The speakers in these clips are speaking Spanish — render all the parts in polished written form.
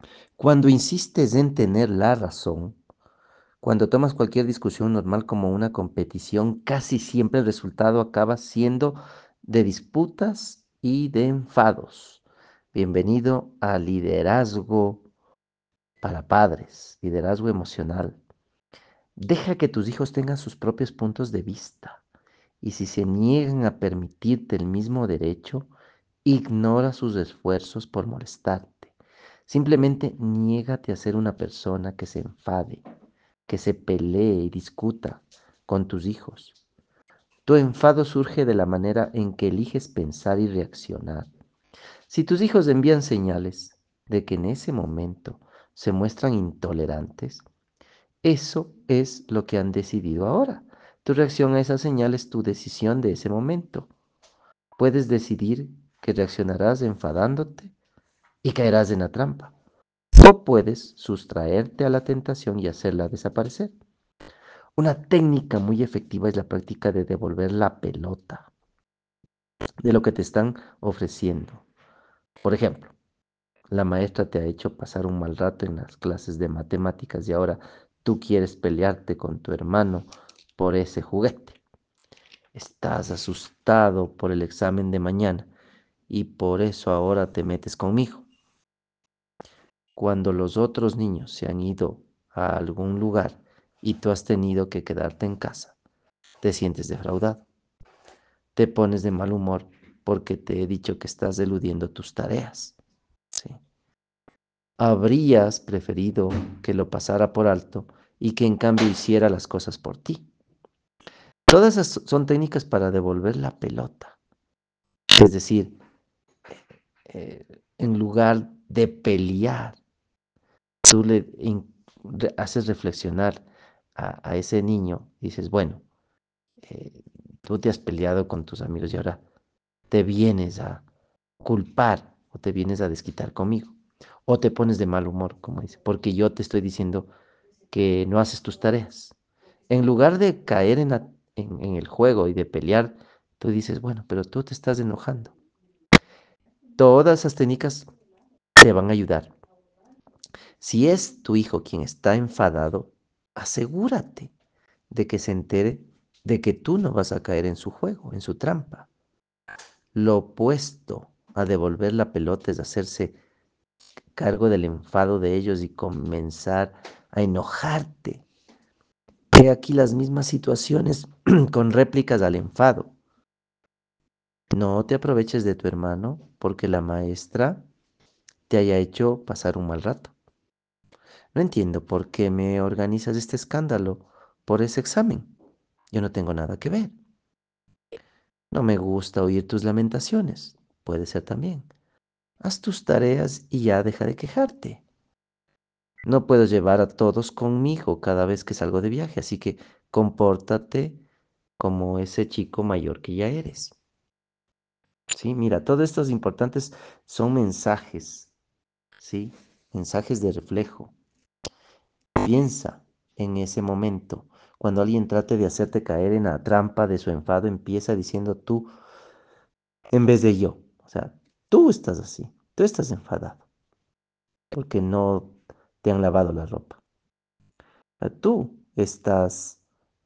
Cuando insistes en tener la razón, cuando tomas cualquier discusión normal como una competición, casi siempre el resultado acaba siendo de disputas y de enfados. Bienvenido a liderazgo para padres, liderazgo emocional. Deja que tus hijos tengan sus propios puntos de vista y si se niegan a permitirte el mismo derecho, ignora sus esfuerzos por molestarte. Simplemente niégate a ser una persona que se enfade, que se pelee y discuta con tus hijos. Tu enfado surge de la manera en que eliges pensar y reaccionar. Si tus hijos envían señales de que en ese momento se muestran intolerantes, eso es lo que han decidido ahora. Tu reacción a esa señal es tu decisión de ese momento. Puedes decidir que reaccionarás enfadándote y caerás en la trampa. O puedes sustraerte a la tentación y hacerla desaparecer. Una técnica muy efectiva es la práctica de devolver la pelota de lo que te están ofreciendo. Por ejemplo, la maestra te ha hecho pasar un mal rato en las clases de matemáticas y ahora tú quieres pelearte con tu hermano por ese juguete. Estás asustado por el examen de mañana y por eso ahora te metes conmigo. Cuando los otros niños se han ido a algún lugar y tú has tenido que quedarte en casa, te sientes defraudado. Te pones de mal humor porque te he dicho que estás eludiendo tus tareas. ¿Sí? Habrías preferido que lo pasara por alto y que en cambio hiciera las cosas por ti. Todas esas son técnicas para devolver la pelota. Es decir, en lugar de pelear, tú haces reflexionar a ese niño. Dices, bueno, eh, tú te has peleado con tus amigos y ahora te vienes a culpar o te vienes a desquitar conmigo. O te pones de mal humor, como dice, porque yo te estoy diciendo que no haces tus tareas. En lugar de caer en el juego y de pelear, tú dices, bueno, pero tú te estás enojando. Todas esas técnicas te van a ayudar. Si es tu hijo quien está enfadado, asegúrate de que se entere de que tú no vas a caer en su juego, en su trampa. Lo opuesto a devolver la pelota es hacerse cargo del enfado de ellos y comenzar a enojarte. He aquí las mismas situaciones con réplicas al enfado. No te aproveches de tu hermano porque la maestra te haya hecho pasar un mal rato. No entiendo por qué me organizas este escándalo por ese examen. Yo no tengo nada que ver. No me gusta oír tus lamentaciones. Puede ser también. Haz tus tareas y ya deja de quejarte. No puedo llevar a todos conmigo cada vez que salgo de viaje, así que compórtate como ese chico mayor que ya eres. Sí, mira, todos estos importantes son mensajes, ¿sí? Mensajes de reflejo. Piensa en ese momento. Cuando alguien trate de hacerte caer en la trampa de su enfado, empieza diciendo tú en vez de yo. O sea, tú estás así, tú estás enfadado porque no te han lavado la ropa. Tú estás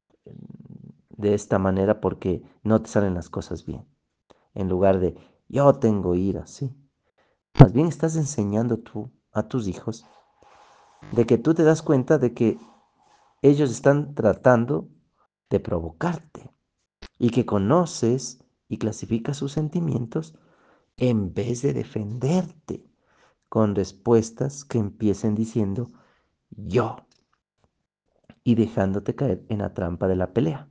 de esta manera porque no te salen las cosas bien. En lugar de yo tengo ira, sí. Más bien estás enseñando tú a tus hijos de que tú te das cuenta de que ellos están tratando de provocarte y que conoces y clasificas sus sentimientos en vez de defenderte con respuestas que empiecen diciendo yo y dejándote caer en la trampa de la pelea.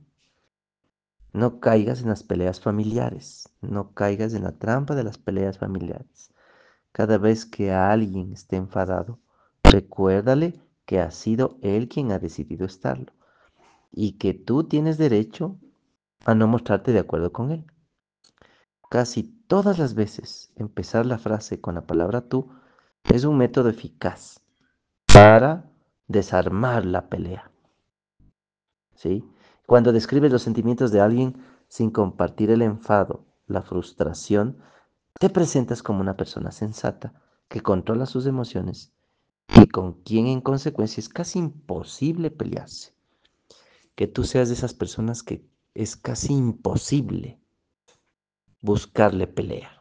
No caigas en las peleas familiares, no caigas en la trampa de las peleas familiares. Cada vez que alguien esté enfadado, recuérdale que ha sido él quien ha decidido estarlo y que tú tienes derecho a no mostrarte de acuerdo con él. Casi todas las veces empezar la frase con la palabra tú es un método eficaz para desarmar la pelea, ¿sí? Cuando describes los sentimientos de alguien sin compartir el enfado, la frustración, te presentas como una persona sensata que controla sus emociones y con quien en consecuencia es casi imposible pelearse. Que tú seas de esas personas que es casi imposible buscarle pelea.